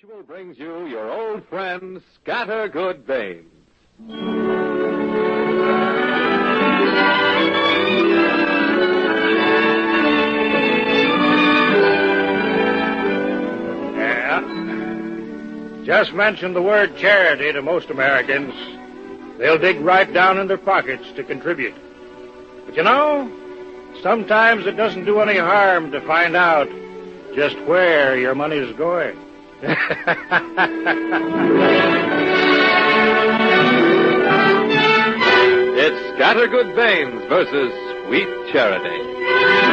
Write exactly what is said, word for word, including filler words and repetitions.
Mutual brings you your old friend, Scattergood Baines. Yeah. Just mention the word charity to most Americans. They'll dig right down in their pockets to contribute. But you know, sometimes it doesn't do any harm to find out just where your money's going. It's Scattergood Baines versus Sweet Charity.